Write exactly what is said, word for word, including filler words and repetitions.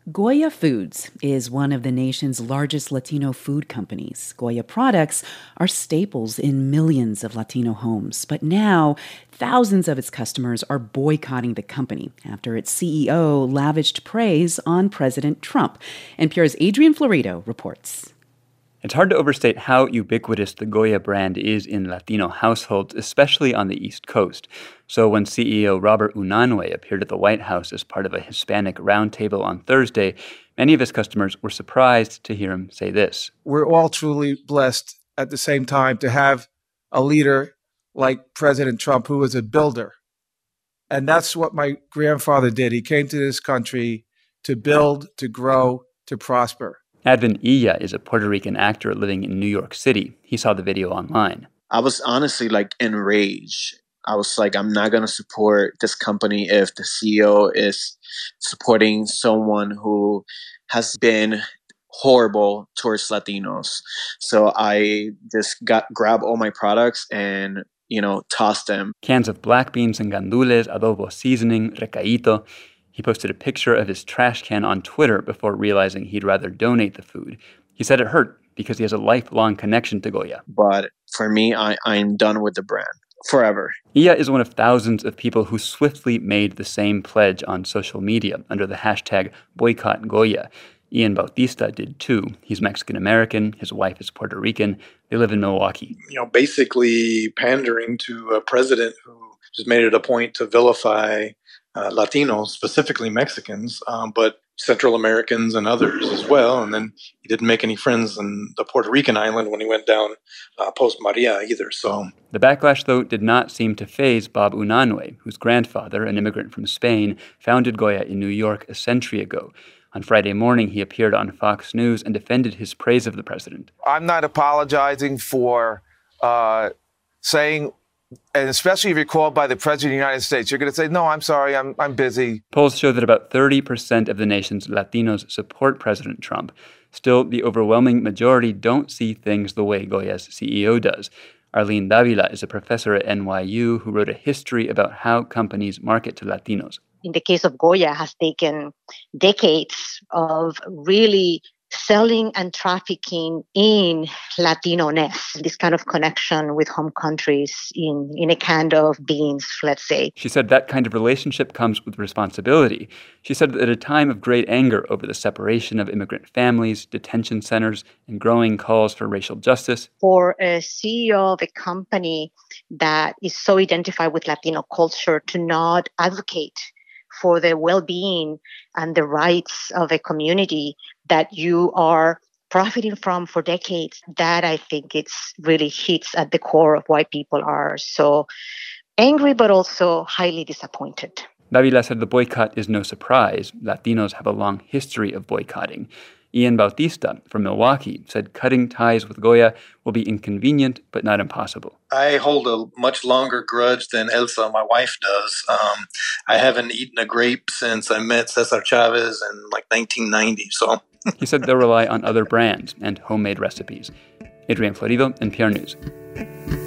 Goya Foods is one of the nation's largest Latino food companies. Goya products are staples in millions of Latino homes. But now, thousands of its customers are boycotting the company after its C E O lavished praise on President Trump. N P R's Adrian Florido reports. It's hard to overstate how ubiquitous the Goya brand is in Latino households, especially on the East Coast. So when C E O Robert Unanue appeared at the White House as part of a Hispanic roundtable on Thursday, many of his customers were surprised to hear him say this. We're all truly blessed at the same time to have a leader like President Trump, who is a builder. And that's what my grandfather did. He came to this country to build, to grow, to prosper. Advin Illa is a Puerto Rican actor living in New York City. He saw the video online. I was honestly like enraged. I was like, I'm not going to support this company if the C E O is supporting someone who has been horrible towards Latinos. So I just got grabbed all my products and, you know, tossed them. Cans of black beans and gandules, adobo seasoning, recaito. He posted a picture of his trash can on Twitter before realizing he'd rather donate the food. He said it hurt because he has a lifelong connection to Goya. But for me, I, I'm done with the brand forever. Illa is one of thousands of people who swiftly made the same pledge on social media under the hashtag Boycott Goya. Ian Bautista did too. He's Mexican-American. His wife is Puerto Rican. They live in Milwaukee. You know, basically pandering to a president who just made it a point to vilify Uh, Latinos, specifically Mexicans, um, but Central Americans and others as well. And then he didn't make any friends in the Puerto Rican island when he went down uh, post-Maria either. So the backlash, though, did not seem to faze Bob Unanue, whose grandfather, an immigrant from Spain, founded Goya in New York a century ago. On Friday morning, he appeared on Fox News and defended his praise of the president. I'm not apologizing for uh, saying... And especially if you're called by the President of the United States, you're going to say, no, I'm sorry, I'm I'm busy. Polls show that about thirty percent of the nation's Latinos support President Trump. Still, the overwhelming majority don't see things the way Goya's C E O does. Arlene Davila is a professor at N Y U who wrote a history about how companies market to Latinos. In the case of Goya, has taken decades of really selling and trafficking in Latino-ness, this kind of connection with home countries in, in a can of beans, let's say. She said that kind of relationship comes with responsibility. She said that at a time of great anger over the separation of immigrant families, detention centers, and growing calls for racial justice. For a C E O of a company that is so identified with Latino culture to not advocate for the well-being and the rights of a community that you are profiting from for decades, that I think it's really hits at the core of why people are so angry, but also highly disappointed. Davila said the boycott is no surprise. Latinos have a long history of boycotting. Ian Bautista from Milwaukee said cutting ties with Goya will be inconvenient, but not impossible. I hold a much longer grudge than Elsa, my wife, does. Um, I haven't eaten a grape since I met Cesar Chavez in like nineteen ninety. So he said they'll rely on other brands and homemade recipes. Adrian Florido, N P R News.